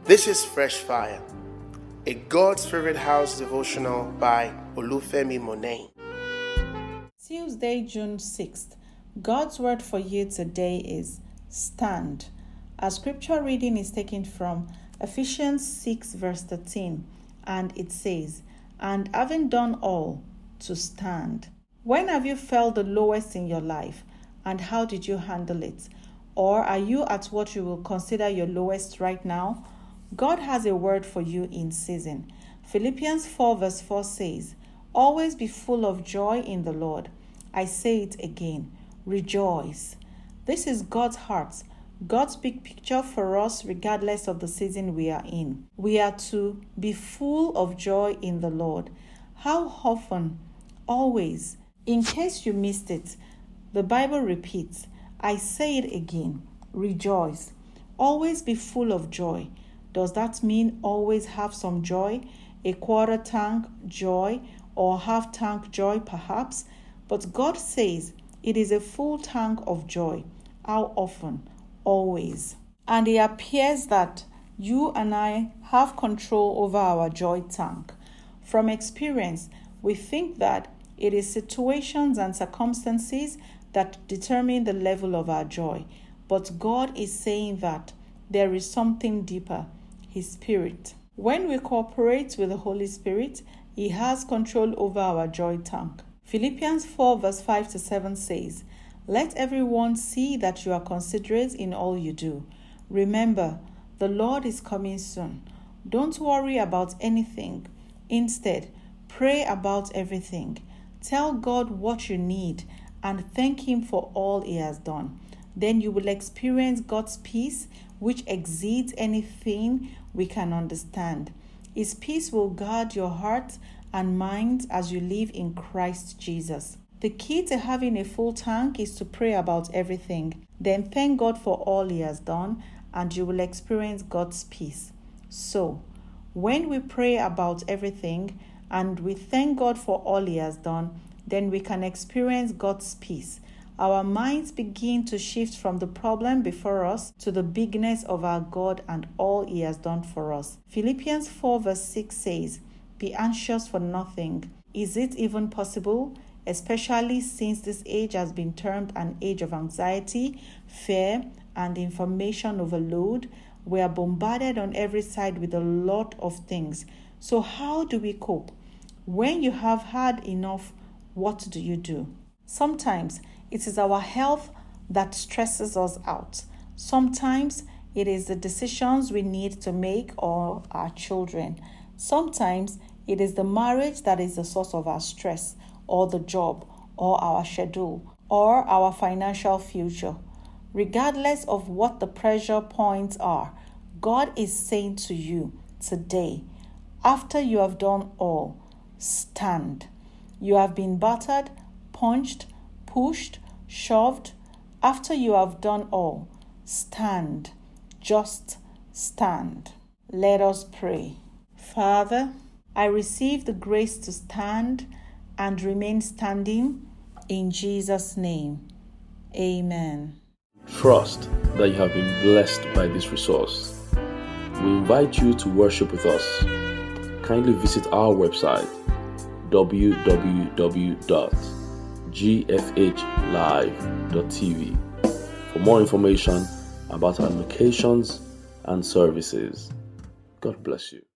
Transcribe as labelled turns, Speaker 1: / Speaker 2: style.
Speaker 1: This is Fresh Fire, a God's Favorite House devotional by Olufemi Monet.
Speaker 2: Tuesday, June 6th. God's word for you today is stand. Our scripture reading is taken from Ephesians 6 verse 13, and it says, "And having done all, to stand." When have you felt the lowest in your life, and how did you handle it? Or are you at what you will consider your lowest right now? God has a word for you in season. Philippians 4 verse 4 says, "Always be full of joy in the Lord." I say it again, rejoice. This is God's heart, God's big picture for us regardless of the season we are in. We are to be full of joy in the Lord. How often? Always. In case you missed it, the Bible repeats, I say it again, rejoice. Always be full of joy. Does that mean always have some joy? A quarter tank joy or half tank joy perhaps? But God says it is a full tank of joy. How often? Always. And it appears that you and I have control over our joy tank. From experience, we think that it is situations and circumstances that determine the level of our joy. But God is saying that there is something deeper, His Spirit. When we cooperate with the Holy Spirit, He has control over our joy tank. Philippians 4 verse 5 to 7 says, "Let everyone see that you are considerate in all you do. Remember, the Lord is coming soon. Don't worry about anything. Instead, pray about everything. Tell God what you need and thank Him for all He has done. Then you will experience God's peace, which exceeds anything we can understand. His peace will guard your heart and mind as you live in Christ Jesus." The key to having a full tank is to pray about everything. Then thank God for all He has done, and you will experience God's peace. So, when we pray about everything and we thank God for all He has done, then we can experience God's peace. Our minds begin to shift from the problem before us to the bigness of our God and all He has done for us. Philippians 4 verse 6 says, "Be anxious for nothing." Is it even possible? Especially since this age has been termed an age of anxiety, fear, and information overload. We are bombarded on every side with a lot of things. So how do we cope? When you have had enough, what do you do? Sometimes it is our health that stresses us out. Sometimes it is the decisions we need to make or our children. Sometimes it is the marriage that is the source of our stress, or the job, or our schedule, or our financial future. Regardless of what the pressure points are, God is saying to you today, after you have done all, stand. You have been battered, punched, pushed, shoved. After you have done all, stand. Just stand. Let us pray. Father, I receive the grace to stand and remain standing in Jesus' name. Amen.
Speaker 3: Trust that you have been blessed by this resource. We invite you to worship with us. Kindly visit our website www.gfhlive.tv for more information about our locations and services. God bless you.